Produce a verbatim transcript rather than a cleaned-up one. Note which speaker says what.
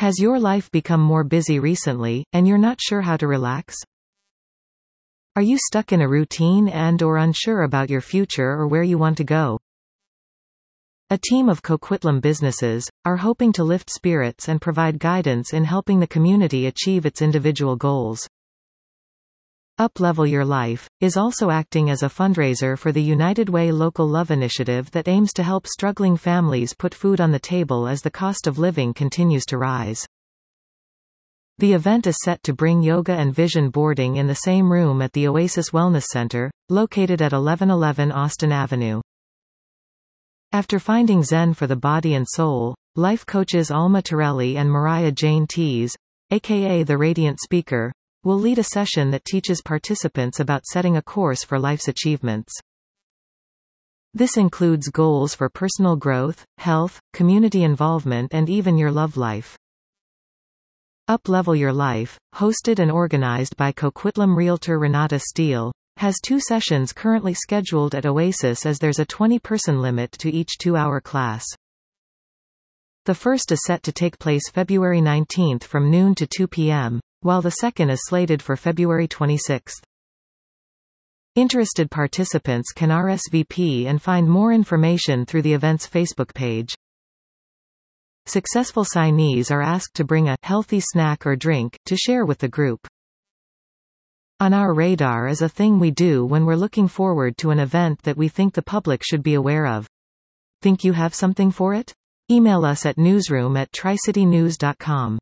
Speaker 1: Has your life become more busy recently, and you're not sure how to relax? Are you stuck in a routine and or unsure about your future or where you want to go? A team of Coquitlam businesses are hoping to lift spirits and provide guidance in helping the community achieve its individual goals. Up-Level Your Life is also acting as a fundraiser for the United Way Local Love Initiative that aims to help struggling families put food on the table as the cost of living continues to rise. The event is set to bring yoga and vision boarding in the same room at the Oasis Wellness Center, located at eleven eleven Austin Avenue. After finding Zen for the body and soul, life coaches Alma Torelli and Mariah Jane Tees, aka the Radiant Speaker, will lead a session that teaches participants about setting a course for life's achievements. This includes goals for personal growth, health, community involvement and even your love life. Up-Level Your Life, hosted and organized by Coquitlam realtor Renata Steele, has two sessions currently scheduled at Oasis as there's a twenty-person limit to each two-hour class. The first is set to take place February nineteenth from noon to two p m, while the second is slated for February twenty-sixth. Interested participants can R S V P and find more information through the event's Facebook page. Successful signees are asked to bring a healthy snack or drink to share with the group. On our radar is a thing we do when we're looking forward to an event that we think the public should be aware of. Think you have something for it? Email us at newsroom at tricitynews dot com.